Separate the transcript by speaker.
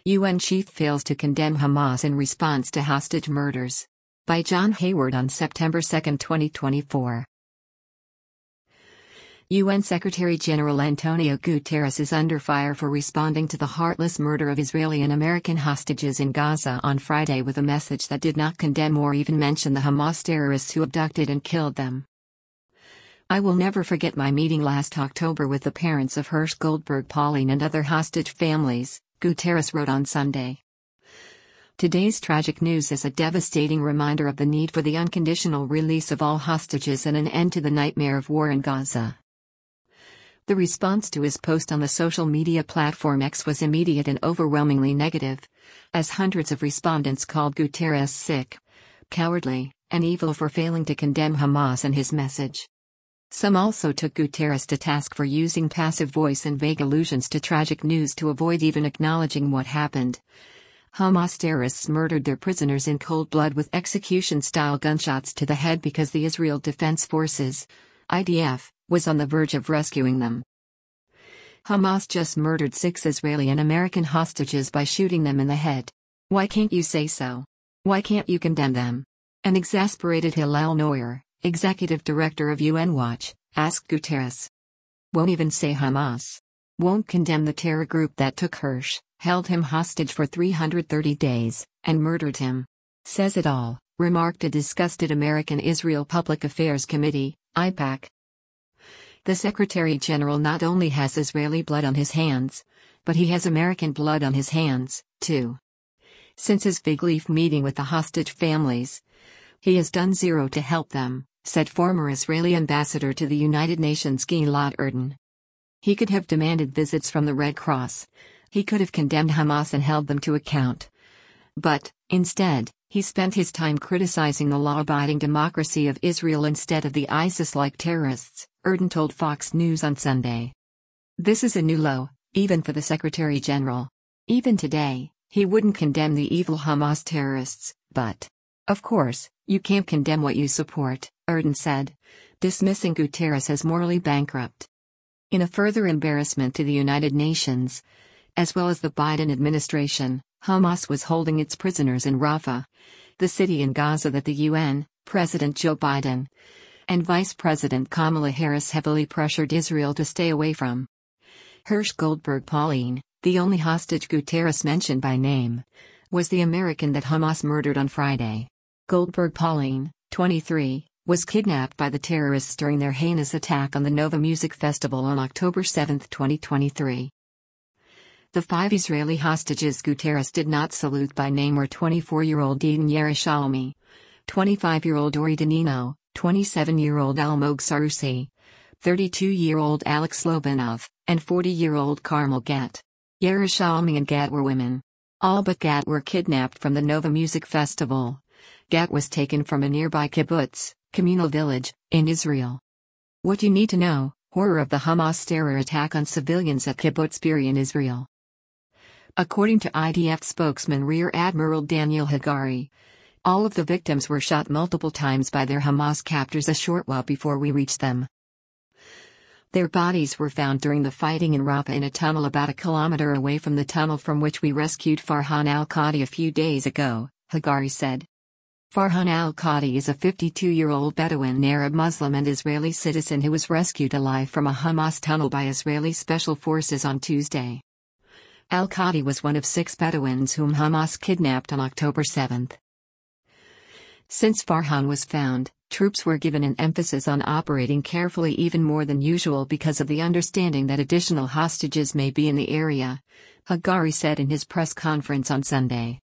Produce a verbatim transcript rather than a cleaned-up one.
Speaker 1: U N chief fails to condemn Hamas in response to hostage murders. By John Hayward on September second, twenty twenty-four. U N Secretary-General Antonio Guterres is under fire for responding to the heartless murder of Israeli and American hostages in Gaza on Friday with a message that did not condemn or even mention the Hamas terrorists who abducted and killed them. I will never forget my meeting last October with the parents of Hersh Goldberg Pauline and other hostage families, Guterres wrote on Sunday. Today's tragic news is a devastating reminder of the need for the unconditional release of all hostages and an end to the nightmare of war in Gaza. The response to his post on the social media platform X was immediate and overwhelmingly negative, as hundreds of respondents called Guterres sick, cowardly, and evil for failing to condemn Hamas and his message. Some also took Guterres to task for using passive voice and vague allusions to tragic news to avoid even acknowledging what happened. Hamas terrorists murdered their prisoners in cold blood with execution-style gunshots to the head because the Israel Defense Forces, I D F, was on the verge of rescuing them. Hamas just murdered six Israeli and American hostages by shooting them in the head. Why can't you say so? Why can't you condemn them? An exasperated Hillel Neuer, executive director of U N Watch, asked Guterres. Won't even say Hamas. Won't condemn the terror group that took Hersh, held him hostage for three hundred thirty days, and murdered him. Says it all, remarked a disgusted American Israel Public Affairs Committee, I PAC. The Secretary-General not only has Israeli blood on his hands, but he has American blood on his hands, too. Since his Fig Leaf meeting with the hostage families, he has done zero to help them, said former Israeli ambassador to the United Nations Gilad Erdan. He could have demanded visits from the Red Cross. He could have condemned Hamas and held them to account. But, instead, he spent his time criticizing the law-abiding democracy of Israel instead of the ISIS-like terrorists, Erdan told Fox News on Sunday. This is a new low, even for the Secretary-General. Even today, he wouldn't condemn the evil Hamas terrorists, but, of course, you can't condemn what you support, Erdan said, dismissing Guterres as morally bankrupt. In a further embarrassment to the United Nations, as well as the Biden administration, Hamas was holding its prisoners in Rafah, the city in Gaza that the U N, President Joe Biden, and Vice President Kamala Harris heavily pressured Israel to stay away from. Hersh Goldberg Pauline, the only hostage Guterres mentioned by name, was the American that Hamas murdered on Friday. Goldberg Pauline, twenty-three, was kidnapped by the terrorists during their heinous attack on the Nova Music Festival on October seventh, twenty twenty-three. The five Israeli hostages Guterres did not salute by name were twenty-four-year-old Eden Yerushalmi, twenty-five-year-old Ori Danino, twenty-seven-year-old Almog Sarusi, thirty-two-year-old Alex Lobanov, and forty-year-old Carmel Gat. Yerushalmi and Gat were women. All but Gat were kidnapped from the Nova Music Festival. Gat was taken from a nearby kibbutz, communal village, in Israel. What you need to know: horror of the Hamas terror attack on civilians at Kibbutz Be'eri in Israel. According to I D F spokesman Rear Admiral Daniel Hagari, all of the victims were shot multiple times by their Hamas captors a short while before we reached them. Their bodies were found during the fighting in Rafah in a tunnel about a kilometer away from the tunnel from which we rescued Farhan al-Qadi a few days ago, Hagari said. Farhan al-Qadi is a fifty-two-year-old Bedouin Arab Muslim and Israeli citizen who was rescued alive from a Hamas tunnel by Israeli special forces on Tuesday. Al-Qadi was one of six Bedouins whom Hamas kidnapped on October seventh. Since Farhan was found, troops were given an emphasis on operating carefully even more than usual because of the understanding that additional hostages may be in the area, Hagari said in his press conference on Sunday.